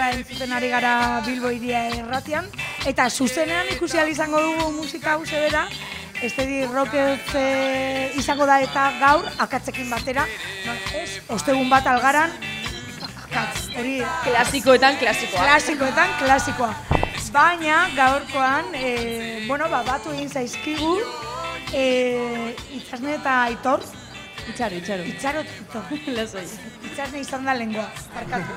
entzuten ari gara Bilbo Hiria irratian, eta zuzenean ikusi ahal izango dugu musika hau zebera, Estedi Rockets izango da eta gaur akatzekin batera, ostegun bat algaran, akatz, hori... Klasikoetan klasikoa. Klasikoetan klasikoa. Baina gaurkoan, batu egin zaizkigu, Itxasne eta Aitor. Itxaro. Itxaro eta Aitor. Lasoi. Itxasne izan da lengua, barkatu.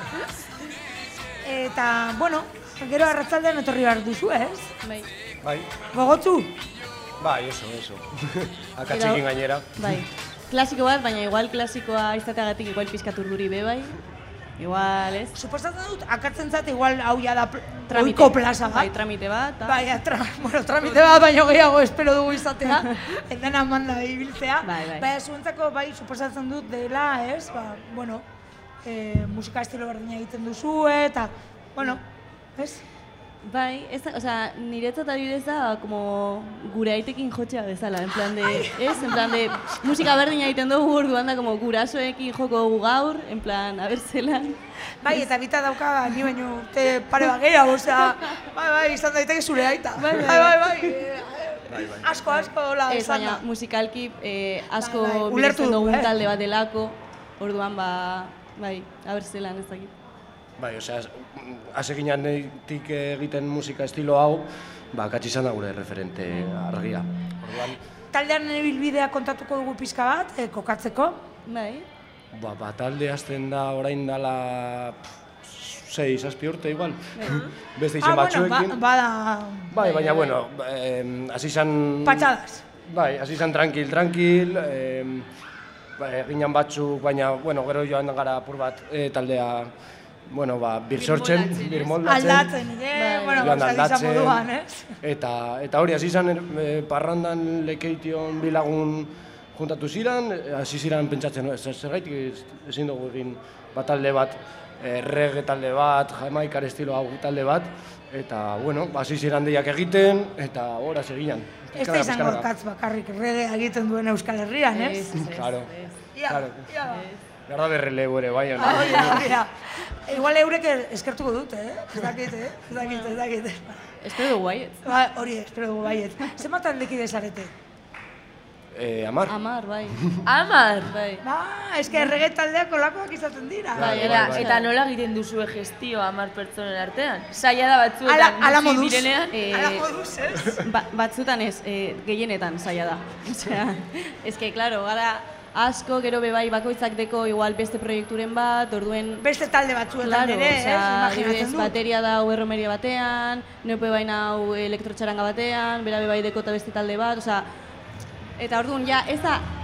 Eta, gero arratzaldean etorri behar duzu, ez? Bai. Gogotzu? Bai, eso. Akatzekin gainera. Bai. Klasiko bat, baina igual klasikoa izateagatik igual pizkat urduri be bai. Igual, ez? Suposatzen dut, akatzentzat igual hau ja da oiko plaza bat. Bai, tramite bat. Bai, tramite bat, baina gehiago espero dugu izatea. Endena manda ibiltzea. Bai. Baina zuentzako, suposatzen dut dela, ez? Musika estilo berdina egiten duzu, eta, ez? Bai, niretzat adibidez da, como gure aitekin jotxea bezala, en plan de, musika berdina egiten dugu orduan da, como gurasoekin joko dugu gaur, en plan, abertzelan. Bai, eta bita dauka, ni baino, te pare bagea, bai, izan daiteke zure aita. Bai. Asko, hola, ez, baina musikalki asko biretzen dugun talde bat delako, orduan bai, abertzelan ez dakit. Bai, haseginetik egiten musika estilo hau, Akatz izan da gure referente argia. Taldean bilbidea kontatuko dugu pizka bat, kokatzeko? Bai. Talde hasten da orain dela 6-7 urte igual. Beste izen batzuekin. Bai, baina, hasi izan... Patxadas. Bai, hasi izan tranquil, eginan batzuk, baina, gero joan gara apur bat taldea birsortzen, birmoldatzen. Aldatzen, moduan, ez? Eta hori, hasi izan parrandan lekeition bilagun juntatu ziren, hasi ziren pentsatzen, zergaitik ezin dugu egin talde bat, reggae talde bat, jamaikar estilo hau talde bat, eta, hasi ziren deiak egiten, eta horaz eginan. Ez da izango Akatz bakarrik reggae egiten duen Euskal Herrian, ez? Claro. Garda berrelegu ere, bai, Igual eurek eskertuko dut, Ez dakit. Espero dugu baiet. Hori, espero dugu baiet. Zenbat aldekide zarete? 10. 10, bai. 10? Bai. Eske reggae taldeak olakoak izaten dira. Eta nola egiten duzue gestio 10 pertsonen artean? Zaila da batzuetan gutxi direnean? Ala moduz, ez? Batzuetan ez, gehienetan zaila da. Eske, klaro, gara asko, gero bebai bakoitzak deko igual beste proiekturen bat, orduen... Beste talde batzuetan ere, imaginatzen dut. Bateria da hau erromeria batean, neope baina hau elektrotxaranga batean, bera bebai deko eta beste talde bat, eta orduan, ez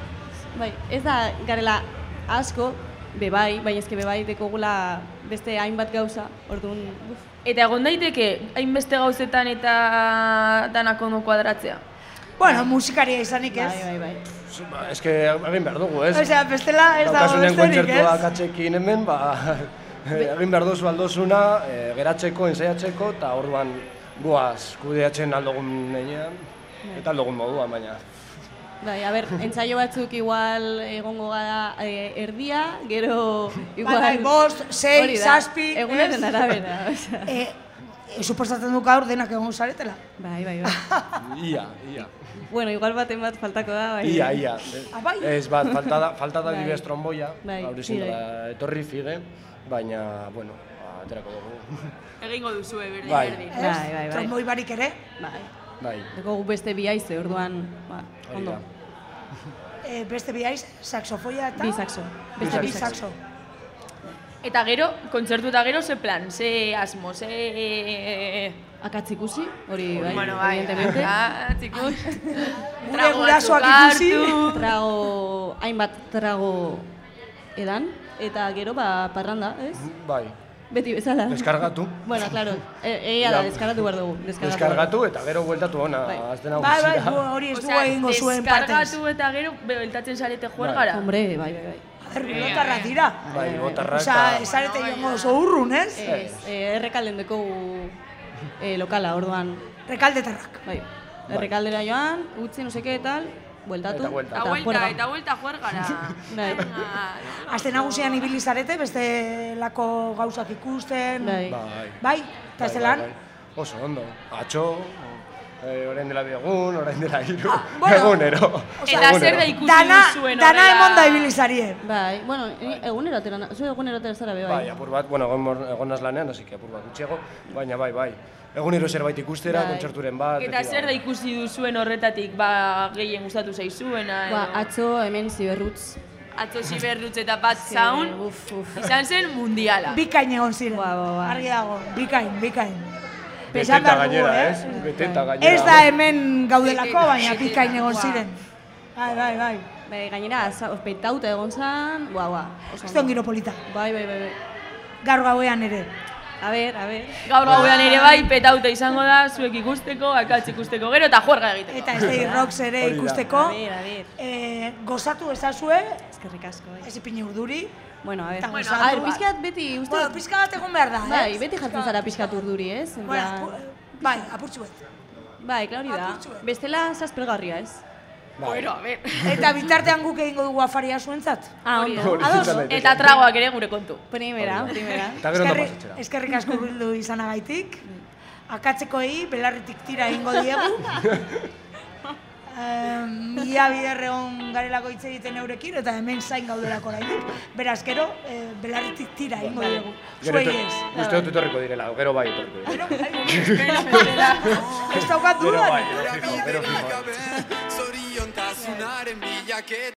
da garela asko, baina ezke bebai deko gula beste hainbat gauza, orduan... Eta egon daiteke, hainbeste gauzetan eta danak ondo kuadratzea? Musikaria izanik ez. Bai. Ez que egin behar dugu, ez? Bestela ez dago besterik, ez? Kontzertua Akatzekin hemen, egin behar duzu aldozuna, geratzeko, ensaiatzeko, eta orduan guaz kudeatzen aldogun nenean, eta aldogun moduan, baina. Bai, entzaio batzuk igual egongo gara erdia, gero igual... 5, 6, 7... Egunaren arabera, Suposatzen du gaur denak egon zaretela. Bai. Ia. Bueno, igual baten bat faltako da, bai. Ia. Ez bat, falta da dibes tromboia, gaur izin da etorri fige, baina, aterako dugu. Egingo duzu berdin. Bai. Tromboi barik ere? Bai. Deko beste bi haize, orduan, ondo. Beste bi haize, saxofoia eta? Bi saxo. Beste bi saxo. Eta gero, kontzertu eta gero, ze plan, ze asmo, ze... Akatz ikusi, hori bai, evidentemente. Akatz ikusi. Gure gurasoak ikusi. Hainbat trago edan, eta gero parranda, ez? Bai. Beti bezala. Deskargatu. Bueno, claro, egia da, deskargatu behar dugu. Deskargatu eta gero bueltatu hona, azten hau guztira. Bai, hori ez dugu egingo zuen partez. Deskargatu eta gero bueltatzen zarete juer gara. Hombre, bai. Botarrak dira. Bai, botarrak eta... Esarete joango oso urrun, ez? Errekalden dekogu lokala, orduan. Rekaldetarrak. Bai, errekaldera joan, utzi, no seke, tal, bueltatu. Eta vuelta juergara. Aste nagusian ibili zarete, beste lako gauzak ikusten. Bai, eta zelan? Oso ondo, atxo, orain dela egun, orain dela hiru, egunero. Eta zer da ikusi duzuen horrela? Dana emonda ibili zarie. Bai, bueno, egunero atera, zu egunero atera zara be, bai. Bai, apur bat, bueno, egon naz lanean, así que apur bat gutxiago, baina bai. Egunero zerbait ikustera, kontzerturen bat. Eta zer da ikusi duzuen horretatik, gehien gustatu zaizuena? Atzo hemen Ziberrutz. Atzo Ziberrutz eta Bad Sound, izan zen mundiala. Bikain egon ziren, argi dago, bikain. Beteta gainera, ez? Beteta gainera. Ez da hemen gaudelako, baina bikain egon ziren. Bai. Gainera, petauta egon zen, Ez da ongiro polita. Bai. Gaur gauean ere. A ver. Gaur gauean ere bai, petauta izango da, zuek ikusteko, akatz ikusteko, gero eta juerga egiteko. Eta Stay Rocks ere ikusteko. A ver. Gozatu ezazue. Eskerrik asko, bai. Ez ipini urduri. Bueno, a ver. A ver, pizkat beti, uste... Bueno, pizka bat egon behar da, ez? Bai, beti jartzen zara pizkat urduri, ez? Bai, apurtxu bet. Bai, klauri da. Bestela zazpergarria, ez? Bueno, a ver. Eta bitartean guk egingo dugu afaria zuentzat. Ondo. Ados? Eta tragoak ere gure kontu. Primera. Eta gero ondo pasatzera. Eskerrik asko bildu izanagaitik. Akatzekoei, belarritik tira egingo diegu. Mila bider egon garelako hitz egiten eurekin, eta hemen zain gaudelako orainik. Beraz, gero, belarritik tira egingo diegu. Zuei ez. Uste dut etorriko direla, gero bai etorriko direla. Ez daukat dudan. Gero fijo. Zoriontasunaren bilaketa